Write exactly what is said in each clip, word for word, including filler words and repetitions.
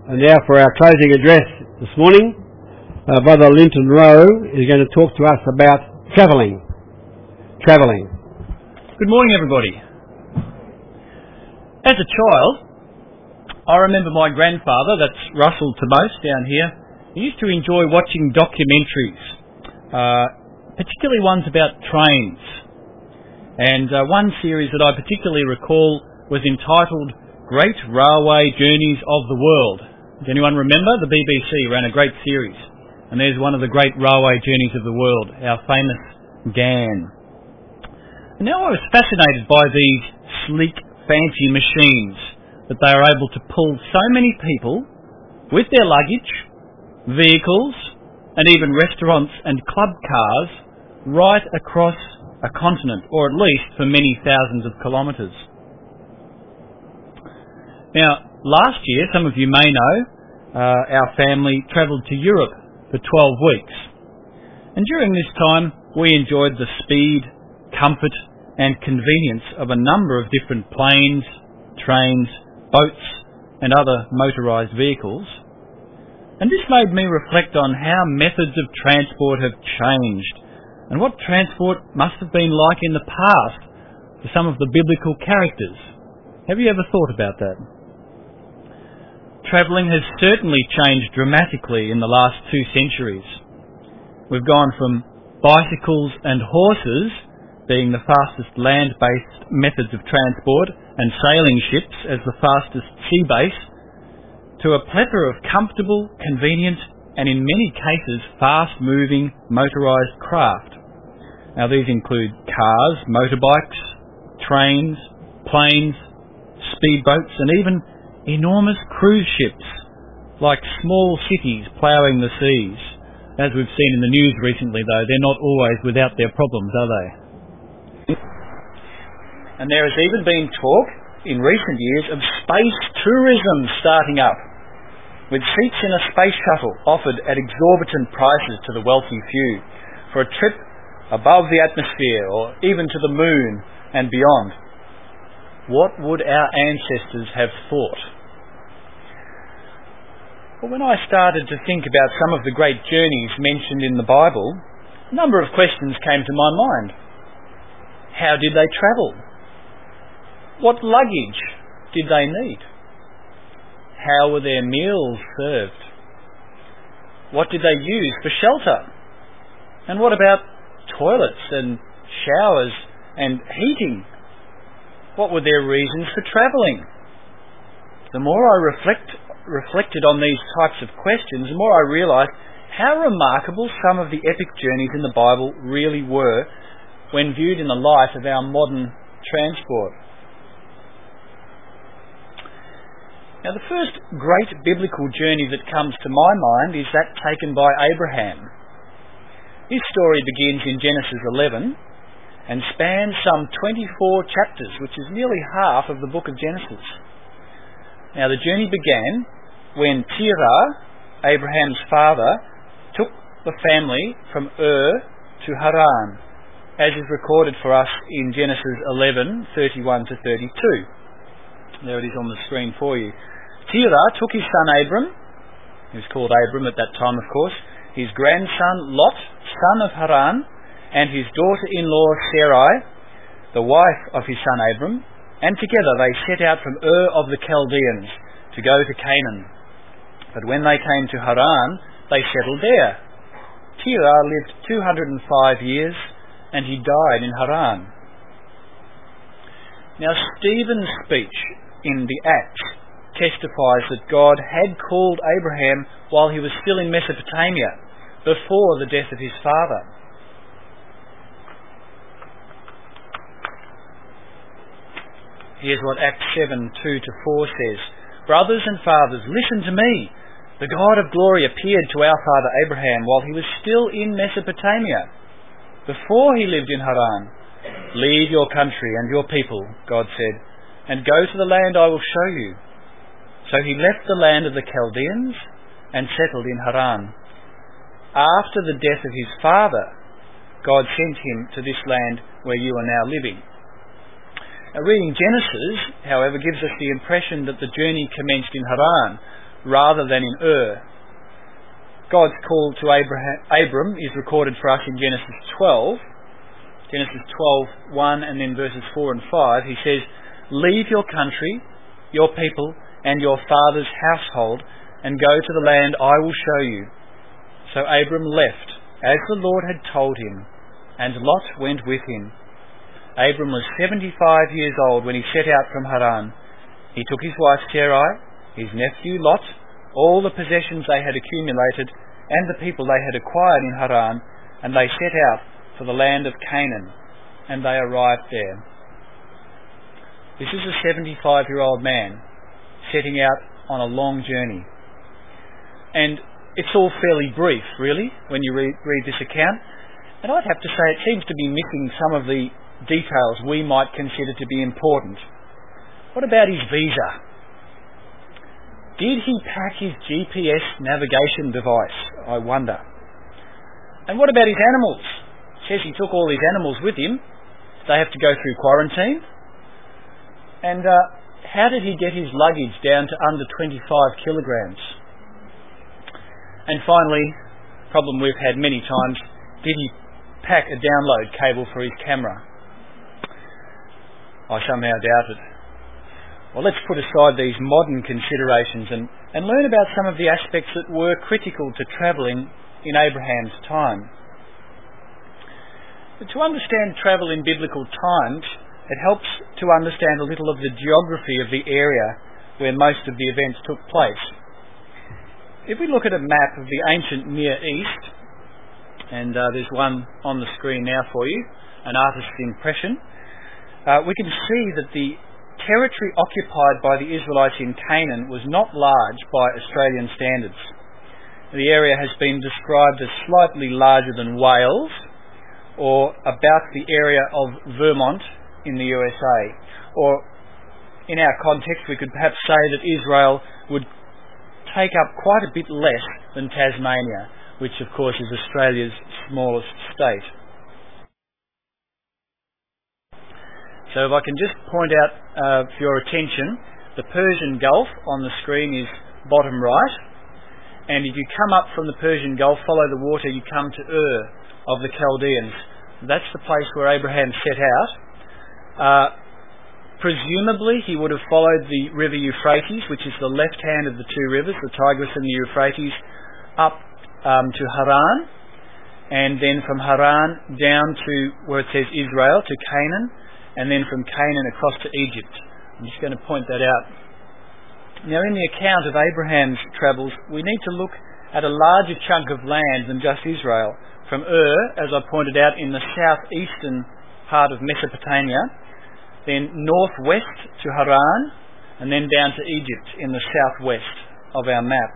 And now for our closing address this morning, uh, Brother Linton Rowe is going to talk to us about travelling. Travelling. Good morning, everybody. As a child, I remember my grandfather, that's Russell Tomos down here, he used to enjoy watching documentaries, uh, particularly ones about trains. And uh, one series that I particularly recall was entitled Great Railway Journeys of the World. Does anyone remember? The B B C ran a great series. And there's one of the great railway journeys of the world, our famous G A N. And now I was fascinated by these sleek, fancy machines that they are able to pull so many people with their luggage, vehicles, and even restaurants and club cars right across a continent, or at least for many thousands of kilometres. Now, last year, some of you may know, uh, our family travelled to Europe for twelve weeks. And during this time, we enjoyed the speed, comfort and convenience of a number of different planes, trains, boats and other motorised vehicles. And this made me reflect on how methods of transport have changed and what transport must have been like in the past for some of the biblical characters. Have you ever thought about that? Travelling has certainly changed dramatically in the last two centuries. We've gone from bicycles and horses being the fastest land-based methods of transport and sailing ships as the fastest sea base to a plethora of comfortable, convenient and in many cases fast-moving motorised craft. Now these include cars, motorbikes, trains, planes, speedboats and even enormous cruise ships, like small cities ploughing the seas. As we've seen in the news recently, though, they're not always without their problems, are they? And there has even been talk in recent years of space tourism starting up, with seats in a space shuttle offered at exorbitant prices to the wealthy few for a trip above the atmosphere or even to the moon and beyond. What would our ancestors have thought? Well, when I started to think about some of the great journeys mentioned in the Bible, a number of questions came to my mind. How did they travel? What luggage did they need? How were their meals served? What did they use for shelter? And what about toilets and showers and heating? What were their reasons for travelling? The more I reflect reflected on these types of questions, the more I realised how remarkable some of the epic journeys in the Bible really were when viewed in the light of our modern transport. Now, the first great biblical journey that comes to my mind is that taken by Abraham. His story begins in Genesis eleven and spans some twenty-four chapters, which is nearly half of the book of Genesis. Now, the journey began when Terah, Abraham's father, took the family from Ur to Haran, as is recorded for us in Genesis eleven, thirty-one to thirty-two. There it is on the screen for you. Terah took his son Abram, he was called Abram at that time of course, his grandson Lot, son of Haran, and his daughter-in-law Sarai, the wife of his son Abram, and together they set out from Ur of the Chaldeans to go to Canaan. But when they came to Haran, they settled there. Terah lived two hundred five years, and he died in Haran. Now, Stephen's speech in the Acts testifies that God had called Abraham while he was still in Mesopotamia, before the death of his father. Here's what Acts seven, two to four says. Brothers and fathers, listen to me. The God of glory appeared to our father Abraham while he was still in Mesopotamia, before he lived in Haran. Leave your country and your people, God said, and go to the land I will show you. So he left the land of the Chaldeans and settled in Haran. After the death of his father, God sent him to this land where you are now living. Now, reading Genesis, however, gives us the impression that the journey commenced in Haran, rather than in Ur. God's call to Abraham, Abram is recorded for us in Genesis twelve. Genesis twelve, one and then verses four and five. He says, "Leave your country, your people, and your father's household, and go to the land I will show you." So Abram left, as the Lord had told him, and Lot went with him. Abram was seventy-five years old when he set out from Haran. He took his wife Sarai, his nephew Lot, all the possessions they had accumulated, and the people they had acquired in Haran, and they set out for the land of Canaan, and they arrived there. This is a seventy-five-year-old man setting out on a long journey. And it's all fairly brief, really, when you read, read this account. And I'd have to say it seems to be missing some of the details we might consider to be important. What about his visa? Did he pack his G P S navigation device, I wonder? And what about his animals? It says he took all his animals with him. They have to go through quarantine. And uh, how did he get his luggage down to under twenty-five kilograms? And finally, problem we've had many times, did he pack a download cable for his camera? I somehow doubt it. Well, let's put aside these modern considerations and, and learn about some of the aspects that were critical to travelling in Abraham's time. But to understand travel in biblical times, it helps to understand a little of the geography of the area where most of the events took place. If we look at a map of the ancient Near East, and uh, there's one on the screen now for you, an artist's impression, uh, we can see that the territory occupied by the Israelites in Canaan was not large by Australian standards. The area has been described as slightly larger than Wales, or about the area of Vermont in the U S A. Or, in our context, we could perhaps say that Israel would take up quite a bit less than Tasmania, which of course is Australia's smallest state. So if I can just point out uh, for your attention, the Persian Gulf on the screen is bottom right, and if you come up from the Persian Gulf, follow the water, you come to Ur of the Chaldeans. That's the place where Abraham set out. Uh, presumably he would have followed the river Euphrates, which is the left hand of the two rivers, the Tigris and the Euphrates, up um, to Haran, and then from Haran down to where it says Israel, to Canaan, and then from Canaan across to Egypt. I'm just going to point that out. Now, in the account of Abraham's travels, we need to look at a larger chunk of land than just Israel. From Ur, as I pointed out, in the southeastern part of Mesopotamia, then northwest to Haran, and then down to Egypt in the southwest of our map.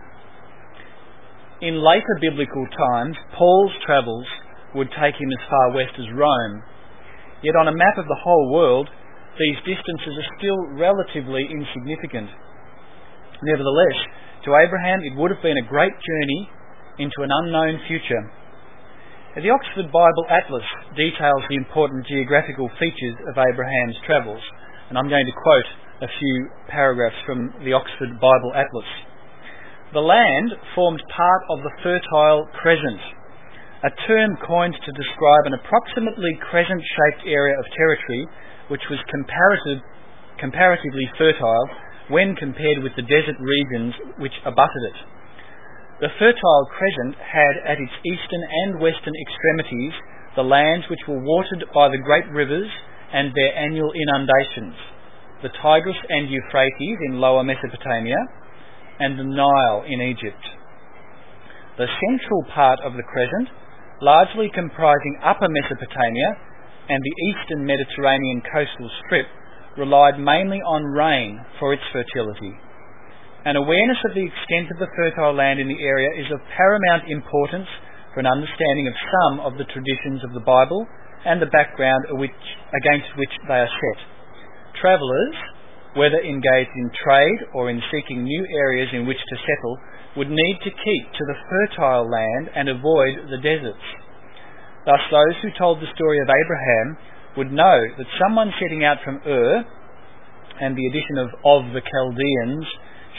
In later biblical times, Paul's travels would take him as far west as Rome. Yet on a map of the whole world, these distances are still relatively insignificant. Nevertheless, to Abraham it would have been a great journey into an unknown future. The Oxford Bible Atlas details the important geographical features of Abraham's travels, and I'm going to quote a few paragraphs from the Oxford Bible Atlas. The land formed part of the Fertile Crescent, a term coined to describe an approximately crescent-shaped area of territory which was comparative, comparatively fertile when compared with the desert regions which abutted it. The Fertile Crescent had at its eastern and western extremities the lands which were watered by the great rivers and their annual inundations, the Tigris and Euphrates in Lower Mesopotamia, and the Nile in Egypt. The central part of the crescent, largely comprising Upper Mesopotamia and the eastern Mediterranean coastal strip, relied mainly on rain for its fertility. An awareness of the extent of the fertile land in the area is of paramount importance for an understanding of some of the traditions of the Bible and the background which, against which they are set. Travellers, whether engaged in trade or in seeking new areas in which to settle, would need to keep to the fertile land and avoid the deserts. Thus, those who told the story of Abraham would know that someone setting out from Ur, and the addition of of the Chaldeans,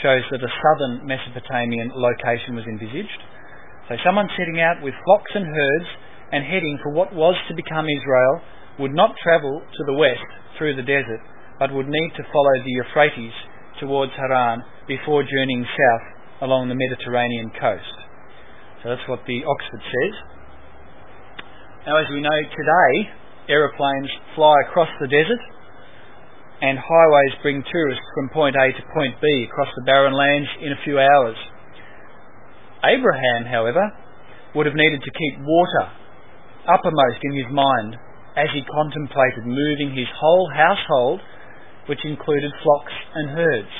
shows that a southern Mesopotamian location was envisaged. So someone setting out with flocks and herds and heading for what was to become Israel would not travel to the west through the desert, but would need to follow the Euphrates towards Haran before journeying south along the Mediterranean coast. So that's what the Oxford says. Now, as we know today, aeroplanes fly across the desert and highways bring tourists from point A to point B across the barren lands in a few hours. Abraham, however, would have needed to keep water uppermost in his mind as he contemplated moving his whole household, which included flocks and herds.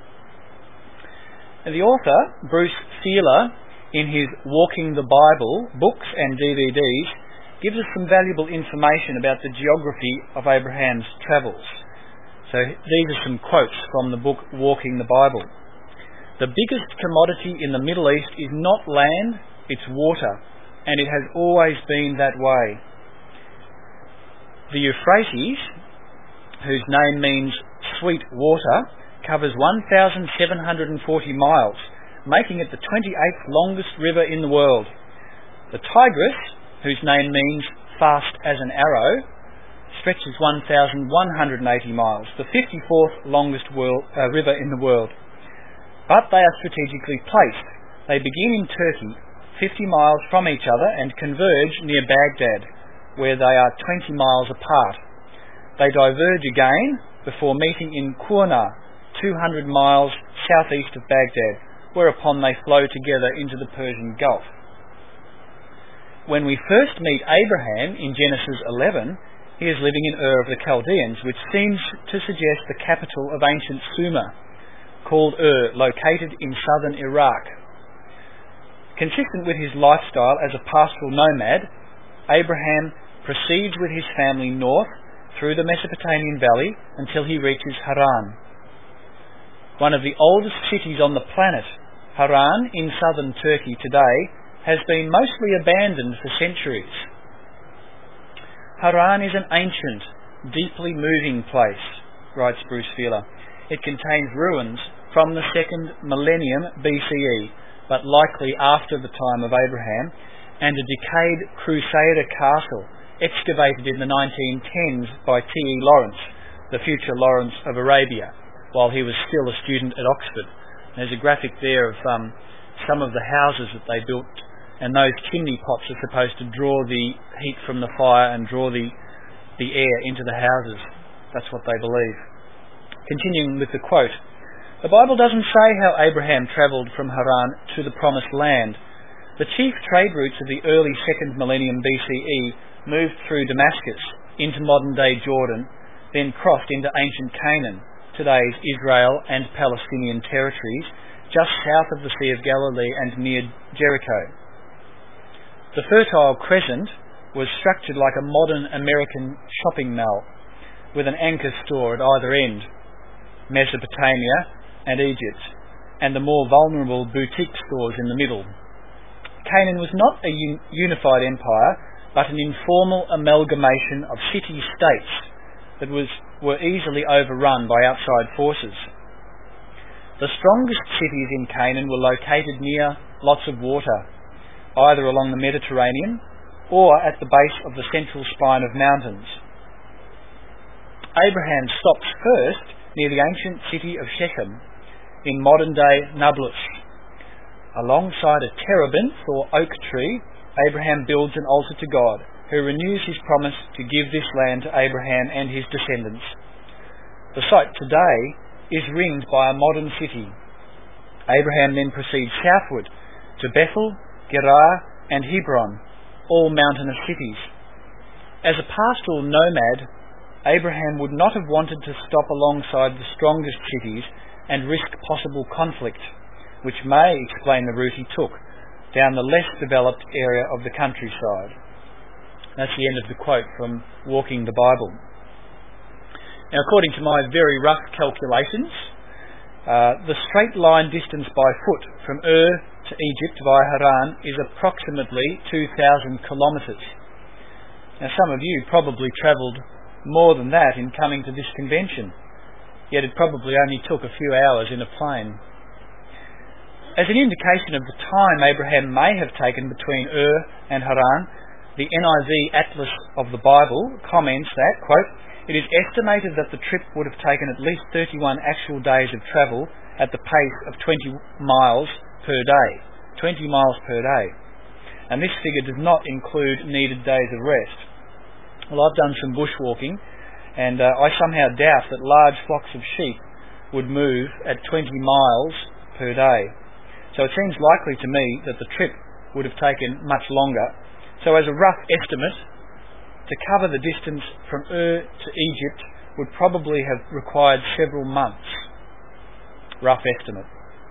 And the author, Bruce Feiler, in his Walking the Bible books and D V Ds, gives us some valuable information about the geography of Abraham's travels. So these are some quotes from the book Walking the Bible. The biggest commodity in the Middle East is not land, it's water, and it has always been that way. The Euphrates, whose name means sweet water, covers one thousand seven hundred forty miles, making it the twenty-eighth longest river in the world. The Tigris, whose name means fast as an arrow, stretches one thousand one hundred eighty miles, the fifty-fourth longest world, uh, river in the world. But they are strategically placed. They begin in Turkey, fifty miles from each other, and converge near Baghdad, where they are twenty miles apart. They diverge again before meeting in Qurna, two hundred miles southeast of Baghdad, whereupon they flow together into the Persian Gulf. When we first meet Abraham in Genesis eleven, he is living in Ur of the Chaldeans, which seems to suggest the capital of ancient Sumer, called Ur, located in southern Iraq. Consistent with his lifestyle as a pastoral nomad, Abraham proceeds with his family north through the Mesopotamian valley until he reaches Haran. One of the oldest cities on the planet, Haran in southern Turkey today, has been mostly abandoned for centuries. Haran is an ancient, deeply moving place, writes Bruce Feiler. It contains ruins from the second millennium B C E, but likely after the time of Abraham, and a decayed Crusader castle excavated in the nineteen tens by T E Lawrence, the future Lawrence of Arabia, while he was still a student at Oxford. There's a graphic there of um, some of the houses that they built, and those chimney pots are supposed to draw the heat from the fire and draw the, the air into the houses. That's what they believe. Continuing with the quote, the Bible doesn't say how Abraham travelled from Haran to the Promised Land. The chief trade routes of the early second millennium B C E moved through Damascus into modern-day Jordan, then crossed into ancient Canaan, today's Israel and Palestinian territories, just south of the Sea of Galilee and near Jericho. The Fertile Crescent was structured like a modern American shopping mall, with an anchor store at either end, Mesopotamia and Egypt, and the more vulnerable boutique stores in the middle. Canaan was not a un- unified empire, but an informal amalgamation of city-states that was, were easily overrun by outside forces. The strongest cities in Canaan were located near lots of water, either along the Mediterranean or at the base of the central spine of mountains. Abraham stops first near the ancient city of Shechem in modern-day Nablus. Alongside a terebinth or oak tree, Abraham builds an altar to God, who renews his promise to give this land to Abraham and his descendants. The site today is ringed by a modern city. Abraham then proceeds southward to Bethel, Gerar and Hebron, all mountainous cities. As a pastoral nomad, Abraham would not have wanted to stop alongside the strongest cities and risk possible conflict, which may explain the route he took down the less developed area of the countryside. That's the end of the quote from Walking the Bible. Now, according to my very rough calculations, uh, the straight line distance by foot from Ur to Egypt via Haran is approximately two thousand kilometres. Now, some of you probably travelled more than that in coming to this convention, yet it probably only took a few hours in a plane. As an indication of the time Abraham may have taken between Ur and Haran, the N I V Atlas of the Bible comments that, quote, "It is estimated that the trip would have taken at least thirty-one actual days of travel at the pace of twenty miles per day. twenty miles per day. And this figure does not include needed days of rest." Well, I've done some bushwalking, and uh, I somehow doubt that large flocks of sheep would move at twenty miles per day. So it seems likely to me that the trip would have taken much longer. So as a rough estimate, to cover the distance from Ur to Egypt would probably have required several months. Rough estimate.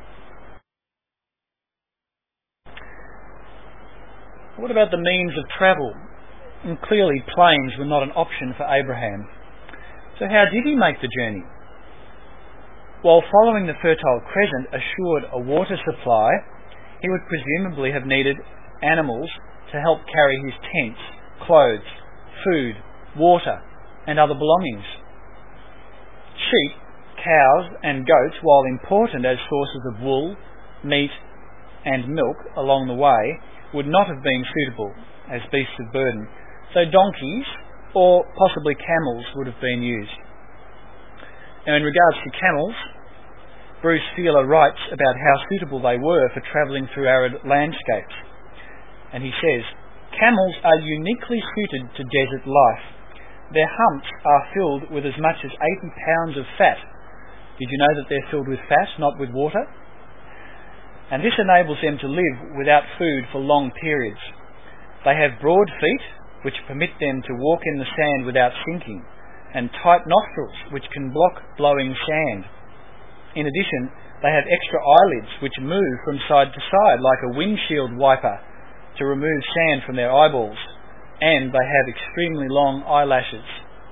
What about the means of travel? And clearly planes were not an option for Abraham. So how did he make the journey? While following the Fertile Crescent assured a water supply, he would presumably have needed animals to help carry his tents, clothes, food, water, and other belongings. Sheep, cows, and goats, while important as sources of wool, meat, and milk along the way, would not have been suitable as beasts of burden, so donkeys or possibly camels would have been used. Now, in regards to camels, Bruce Feiler writes about how suitable they were for travelling through arid landscapes. And he says, "Camels are uniquely suited to desert life. Their humps are filled with as much as eighty pounds of fat." Did you know that they're filled with fat, not with water? "And this enables them to live without food for long periods. They have broad feet, which permit them to walk in the sand without sinking, and tight nostrils, which can block blowing sand. In addition, they have extra eyelids, which move from side to side like a windshield wiper to remove sand from their eyeballs, and they have extremely long eyelashes."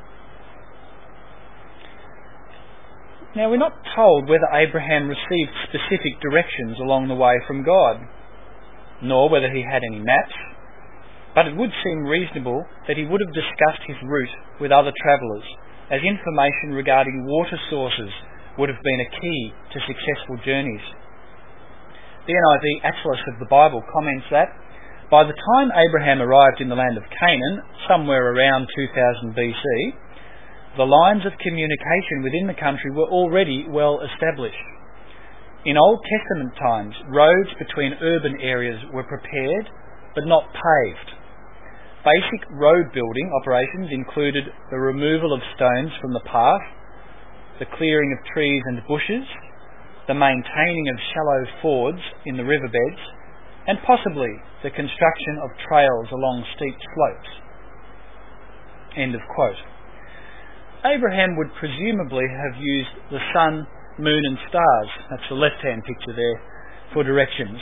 Now, we're not told whether Abraham received specific directions along the way from God, nor whether he had any maps, but it would seem reasonable that he would have discussed his route with other travellers, as information regarding water sources would have been a key to successful journeys. The N I V Atlas of the Bible comments that by the time Abraham arrived in the land of Canaan, somewhere around two thousand B C, the lines of communication within the country were already well established. In Old Testament times, roads between urban areas were prepared but not paved. Basic road building operations included the removal of stones from the path, the clearing of trees and bushes, the maintaining of shallow fords in the riverbeds, and possibly the construction of trails along steep slopes. End of quote. Abraham would presumably have used the sun, moon and stars, that's the left-hand picture there, for directions.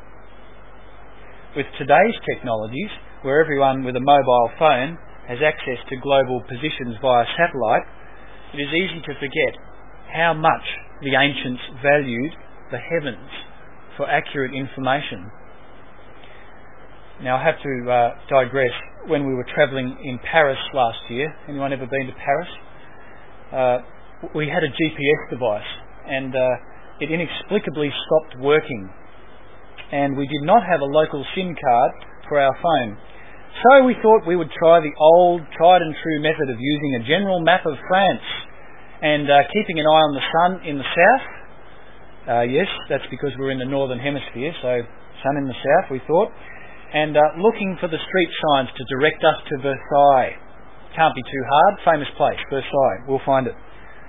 With today's technologies, where everyone with a mobile phone has access to global positions via satellite, it is easy to forget how much the ancients valued the heavens for accurate information. Now, I have to uh, digress. When we were travelling in Paris last year, anyone ever been to Paris? Uh, we had a G P S device, and uh, it inexplicably stopped working. And we did not have a local SIM card for our phone. So we thought we would try the old, tried and true method of using a general map of France and uh, keeping an eye on the sun in the south. Uh, yes, that's because we're in the northern hemisphere, so sun in the south, we thought. And uh, looking for the street signs to direct us to Versailles. Can't be too hard. Famous place, Versailles. We'll find it.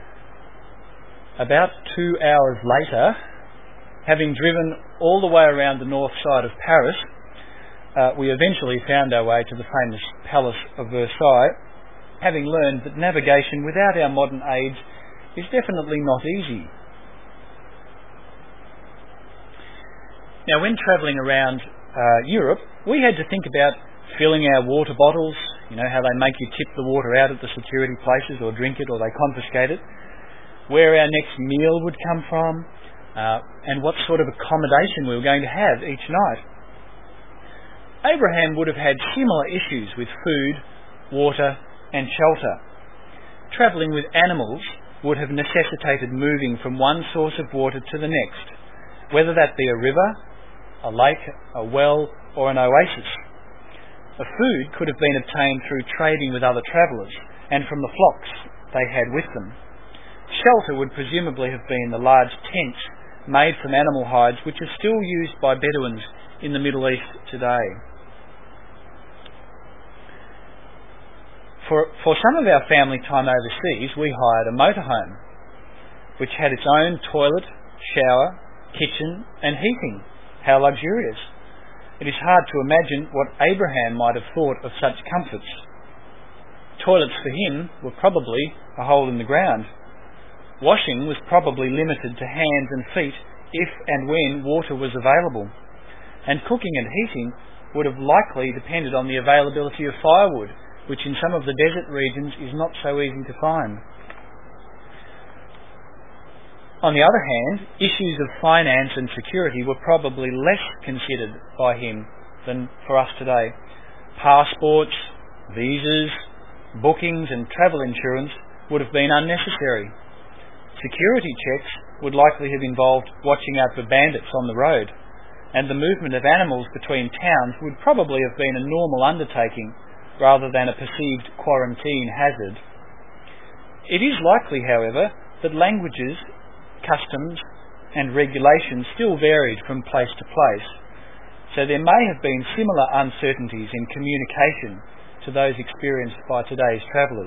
About two hours later, having driven all the way around the north side of Paris, uh, we eventually found our way to the famous Palace of Versailles, having learned that navigation without our modern aids is definitely not easy. Now, when travelling around uh, Europe, we had to think about filling our water bottles, you know, how they make you tip the water out at the security places or drink it or they confiscate it, where our next meal would come from, uh, and what sort of accommodation we were going to have each night. Abraham would have had similar issues with food, water and shelter. Travelling with animals would have necessitated moving from one source of water to the next, whether that be a river, a lake, a well, or an oasis. The food could have been obtained through trading with other travellers and from the flocks they had with them. Shelter would presumably have been the large tents made from animal hides which are still used by Bedouins in the Middle East today. For, for some of our family time overseas, we hired a motorhome which had its own toilet, shower, kitchen and heating. How luxurious! It is hard to imagine what Abraham might have thought of such comforts. Toilets for him were probably a hole in the ground. Washing was probably limited to hands and feet if and when water was available. And cooking and heating would have likely depended on the availability of firewood, which in some of the desert regions is not so easy to find. On the other hand, issues of finance and security were probably less considered by him than for us today. Passports, visas, bookings and travel insurance would have been unnecessary. Security checks would likely have involved watching out for bandits on the road, and the movement of animals between towns would probably have been a normal undertaking rather than a perceived quarantine hazard. It is likely, however, that languages, customs and regulations still varied from place to place, so there may have been similar uncertainties in communication to those experienced by today's travellers.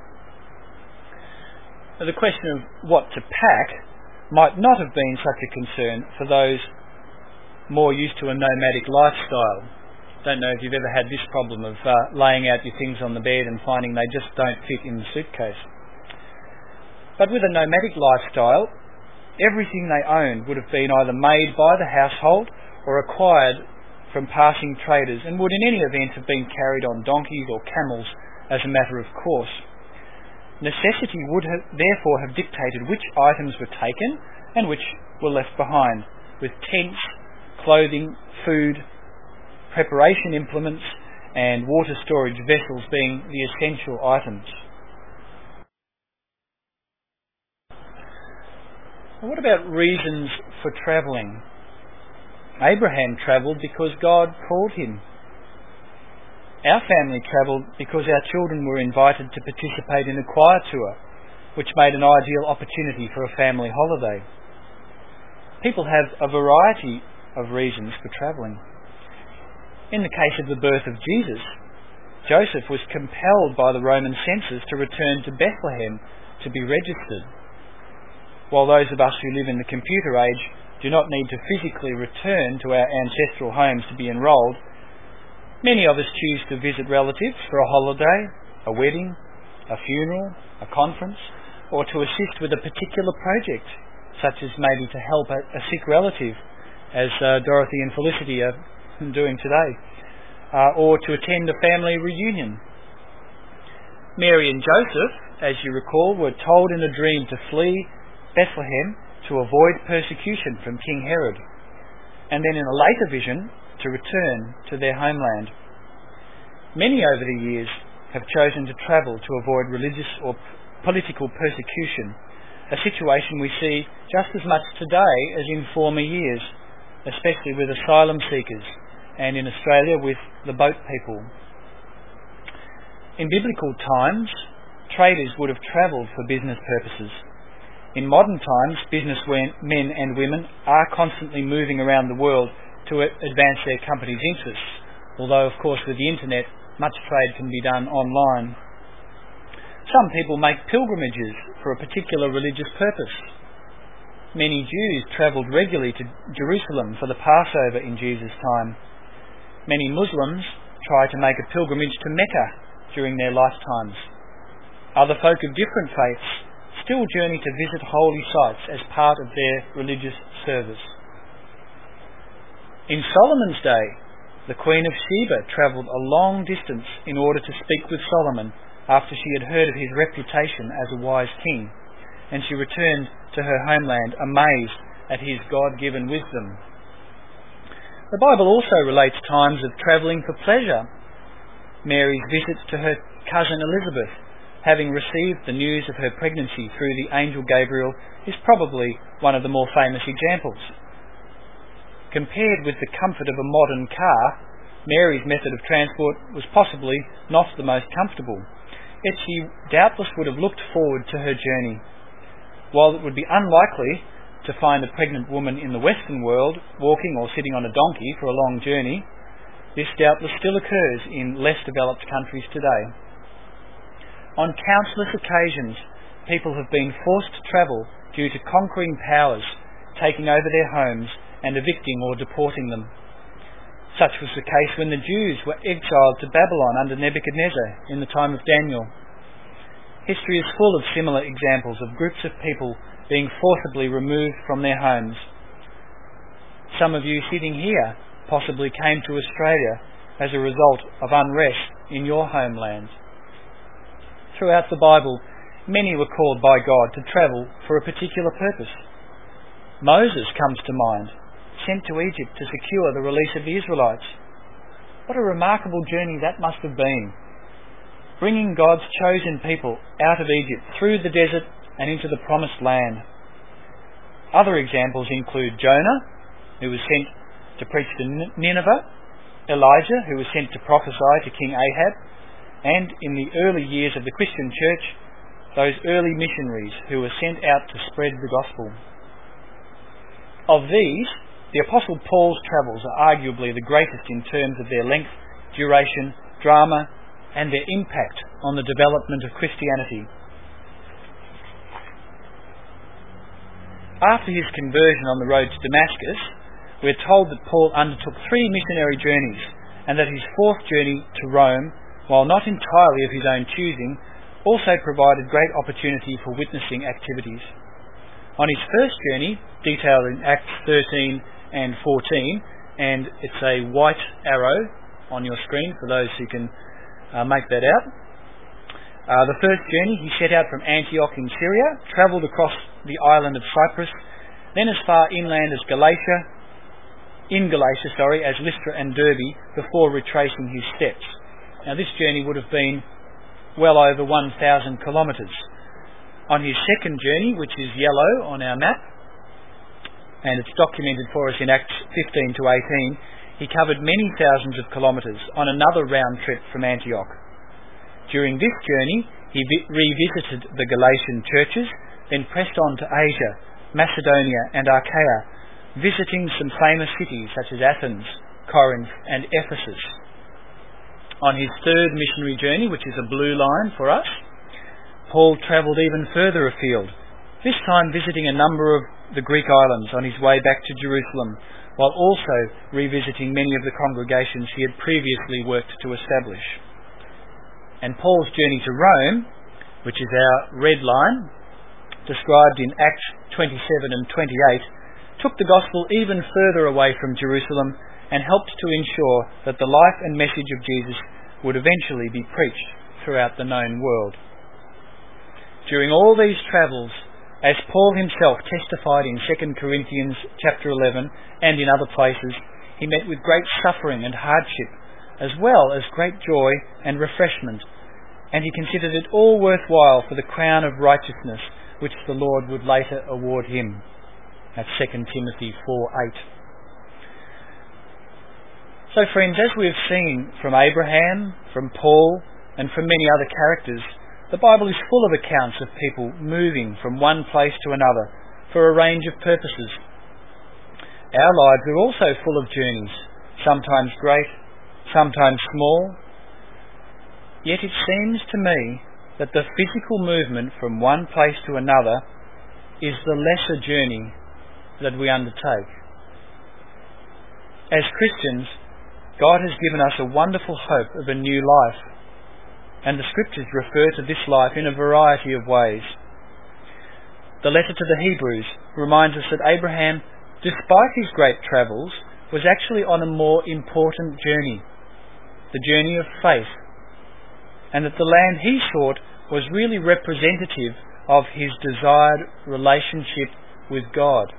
The question of what to pack might not have been such a concern for those more used to a nomadic lifestyle. Don't know if you've ever had this problem of uh, laying out your things on the bed and finding they just don't fit in the suitcase. But with a nomadic lifestyle, everything they owned would have been either made by the household or acquired from passing traders and would in any event have been carried on donkeys or camels as a matter of course. Necessity would have, therefore have dictated which items were taken and which were left behind, with tents, clothing, food, preparation implements and water storage vessels being the essential items. What about reasons for travelling? Abraham travelled because God called him. Our family travelled because our children were invited to participate in a choir tour, which made an ideal opportunity for a family holiday. People have a variety of reasons for travelling. In the case of the birth of Jesus, Joseph was compelled by the Roman censors to return to Bethlehem to be registered. While those of us who live in the computer age do not need to physically return to our ancestral homes to be enrolled, many of us choose to visit relatives for a holiday, a wedding, a funeral, a conference, or to assist with a particular project, such as maybe to help a, a sick relative, as uh, Dorothy and Felicity are doing today, uh, or to attend a family reunion. Mary and Joseph, as you recall, were told in a dream to flee Bethlehem to avoid persecution from King Herod, and then in a later vision to return to their homeland. Many over the years have chosen to travel to avoid religious or p- political persecution, a situation we see just as much today as in former years, especially with asylum seekers, and in Australia with the boat people. In biblical times, traders would have travelled for business purposes. In modern times, businessmen and women are constantly moving around the world to advance their company's interests, although of course with the internet much trade can be done online. Some people make pilgrimages for a particular religious purpose. Many Jews travelled regularly to Jerusalem for the Passover in Jesus' time. Many Muslims try to make a pilgrimage to Mecca during their lifetimes. Other folk of different faiths still journey to visit holy sites as part of their religious service. In Solomon's day, the Queen of Sheba travelled a long distance in order to speak with Solomon after she had heard of his reputation as a wise king, and she returned to her homeland amazed at his God-given wisdom. The Bible also relates times of travelling for pleasure. Mary's visit to her cousin Elizabeth, having received the news of her pregnancy through the angel Gabriel, is probably one of the more famous examples. Compared with the comfort of a modern car, Mary's method of transport was possibly not the most comfortable, yet she doubtless would have looked forward to her journey. While it would be unlikely to find a pregnant woman in the Western world walking or sitting on a donkey for a long journey, this doubtless still occurs in less developed countries today. On countless occasions, people have been forced to travel due to conquering powers taking over their homes and evicting or deporting them. Such was the case when the Jews were exiled to Babylon under Nebuchadnezzar in the time of Daniel. History is full of similar examples of groups of people being forcibly removed from their homes. Some of you sitting here possibly came to Australia as a result of unrest in your homeland. Throughout the Bible, many were called by God to travel for a particular purpose. Moses comes to mind, sent to Egypt to secure the release of the Israelites. What a remarkable journey that must have been, bringing God's chosen people out of Egypt through the desert and into the promised land. Other examples include Jonah, who was sent to preach to Nineveh, Elijah, who was sent to prophesy to King Ahab, and in the early years of the Christian church, those early missionaries who were sent out to spread the gospel. Of these, the Apostle Paul's travels are arguably the greatest in terms of their length, duration, drama, and their impact on the development of Christianity. After his conversion on the road to Damascus, we're told that Paul undertook three missionary journeys, and that his fourth journey to Rome, while not entirely of his own choosing, also provided great opportunity for witnessing activities. On his first journey, detailed in Acts thirteen and fourteen, and it's a white arrow on your screen for those who can uh, make that out. Uh, the first journey, he set out from Antioch in Syria, travelled across the island of Cyprus, then as far inland as Galatia, in Galatia, sorry, as Lystra and Derbe, before retracing his steps. Now this journey would have been well over one thousand kilometres. On his second journey, which is yellow on our map, and it's documented for us in Acts fifteen to eighteen, he covered many thousands of kilometres on another round trip from Antioch. During this journey, he vi- revisited the Galatian churches, then pressed on to Asia, Macedonia and Achaia, visiting some famous cities such as Athens, Corinth and Ephesus. On his third missionary journey, which is a blue line for us, Paul travelled even further afield, this time visiting a number of the Greek islands on his way back to Jerusalem, while also revisiting many of the congregations he had previously worked to establish. And Paul's journey to Rome, which is our red line, described in Acts twenty-seven and twenty-eight, took the gospel even further away from Jerusalem and helped to ensure that the life and message of Jesus would eventually be preached throughout the known world. During all these travels, as Paul himself testified in Second Corinthians chapter eleven and in other places, he met with great suffering and hardship, as well as great joy and refreshment, and he considered it all worthwhile for the crown of righteousness which the Lord would later award him. That's Second Timothy four eight. So friends, as we've seen from Abraham, from Paul, and from many other characters, the Bible is full of accounts of people moving from one place to another for a range of purposes. Our lives are also full of journeys, sometimes great, sometimes small. Yet it seems to me that the physical movement from one place to another is the lesser journey that we undertake. As Christians, God has given us a wonderful hope of a new life, and the Scriptures refer to this life in a variety of ways. The letter to the Hebrews reminds us that Abraham, despite his great travels, was actually on a more important journey, the journey of faith, and that the land he sought was really representative of his desired relationship with God.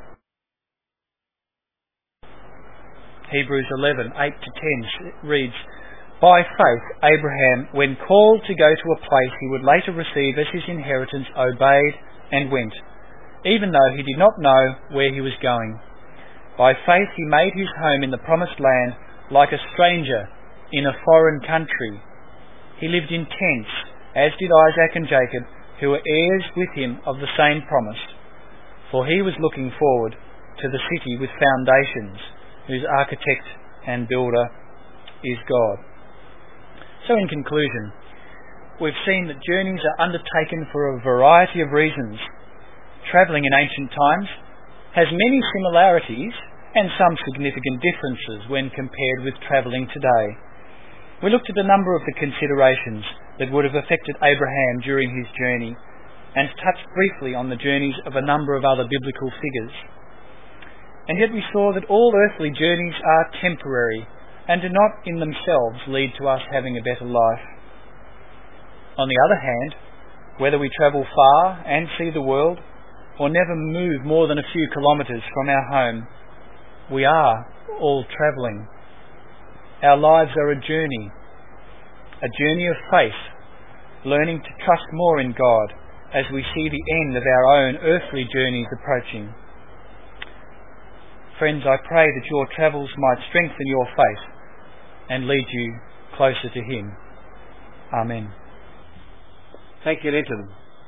Hebrews eleven eight to ten reads, "By faith Abraham, when called to go to a place he would later receive as his inheritance, obeyed and went, even though he did not know where he was going. By faith he made his home in the promised land like a stranger in a foreign country. He lived in tents, as did Isaac and Jacob, who were heirs with him of the same promise. For he was looking forward to the city with foundations, whose architect and builder is God. So in conclusion, we've seen that journeys are undertaken for a variety of reasons. Travelling in ancient times has many similarities and some significant differences when compared with travelling today. We looked at a number of the considerations that would have affected Abraham during his journey and touched briefly on the journeys of a number of other biblical figures. And yet we saw that all earthly journeys are temporary and do not in themselves lead to us having a better life. On the other hand, whether we travel far and see the world or never move more than a few kilometres from our home, we are all travelling. Our lives are a journey, a journey of faith, learning to trust more in God as we see the end of our own earthly journeys approaching. Friends, I pray that your travels might strengthen your faith and lead you closer to Him. Amen. Thank you, Linton.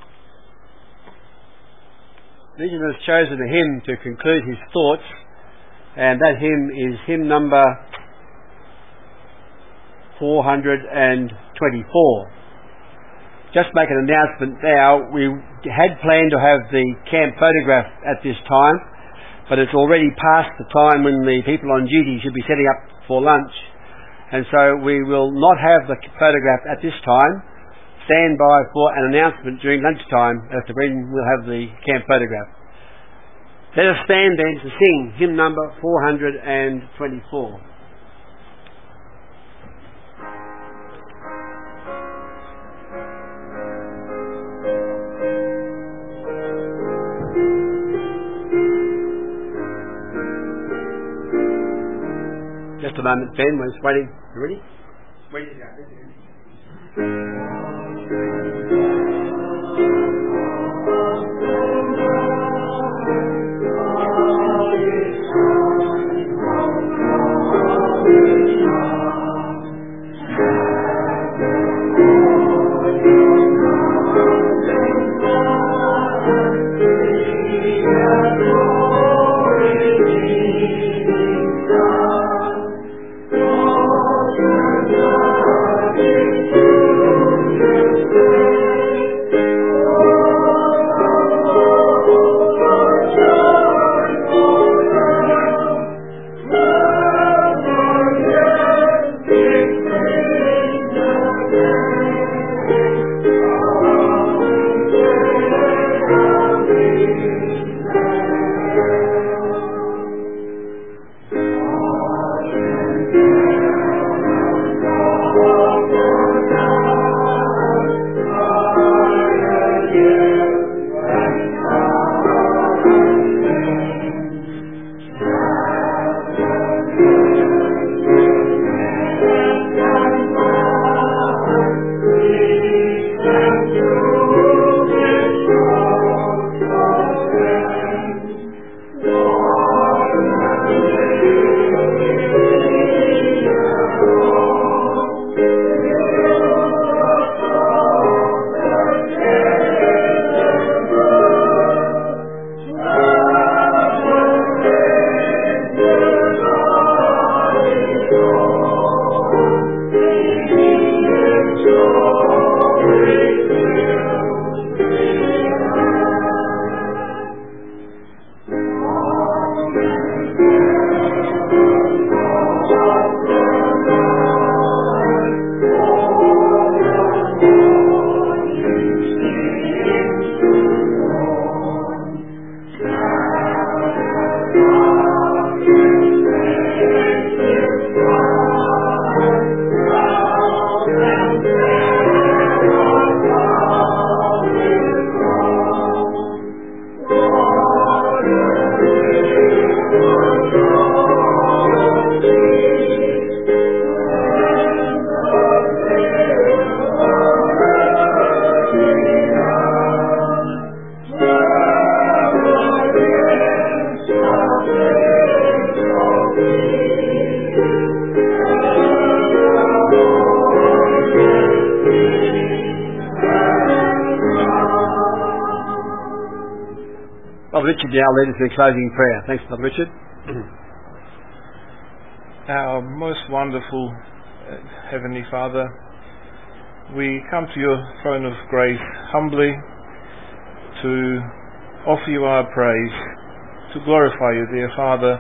Linton has chosen a hymn to conclude his thoughts, and that hymn is hymn number four hundred twenty-four. Just make an announcement now. We had planned to have the camp photograph at this time, but it's already past the time when the people on duty should be setting up for lunch, and so we will not have the photograph at this time. Stand by for an announcement during lunchtime as to when we'll have the camp photograph. Let us stand then to sing hymn number four hundred twenty-four. Just a moment, Ben. We're just waiting. You ready? Ready to go. Oh, Brother Richard now lead us in a closing prayer. Thanks, Brother Richard. Our most wonderful uh, Heavenly Father, we come to your throne of grace humbly to offer you our praise, to glorify you, dear Father,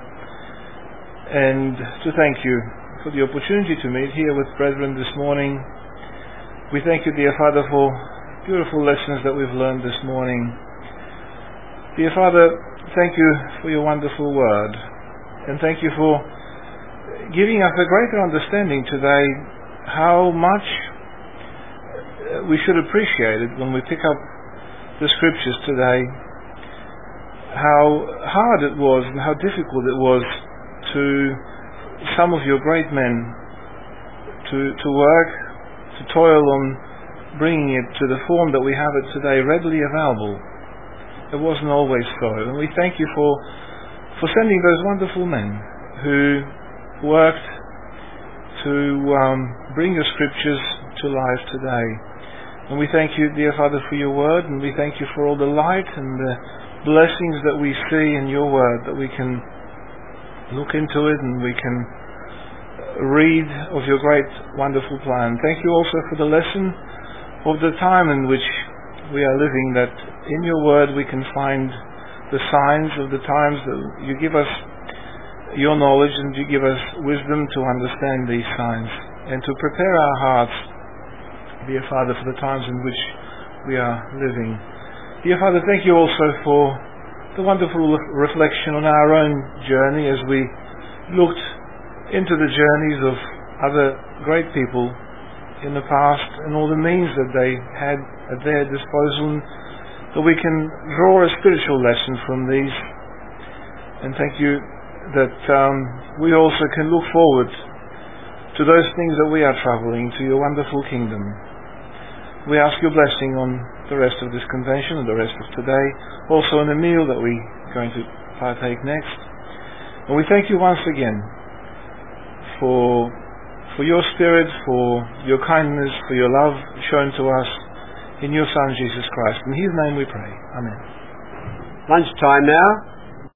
and to thank you for the opportunity to meet here with brethren this morning. We thank you, dear Father, for beautiful lessons that we've learned this morning. Dear Father, thank you for your wonderful word, and thank you for giving us a greater understanding today how much we should appreciate it when we pick up the scriptures today, how hard it was and how difficult it was to some of your great men to, to work, to toil on bringing it to the form that we have it today readily available. It wasn't always so, and we thank you for for sending those wonderful men who worked to um, bring your scriptures to life today. And we thank you, dear Father, for your word, and we thank you for all the light and the blessings that we see in your word, that we can look into it and we can read of your great, wonderful plan. Thank you also for the lesson of the time in which we are living, that in your word we can find the signs of the times, that you give us your knowledge and you give us wisdom to understand these signs and to prepare our hearts, dear Father, for the times in which we are living. Dear Father, thank you also for the wonderful reflection on our own journey as we looked into the journeys of other great people in the past and all the means that they had at their disposal, and that we can draw a spiritual lesson from these. And thank you that um, we also can look forward to those things that we are travelling to your wonderful kingdom. We ask your blessing on the rest of this convention and the rest of today, also on the meal that we're going to partake next. And we thank you once again for for your Spirit, for your kindness, for your love shown to us in your Son Jesus Christ. In his name we pray. Amen. Lunchtime now.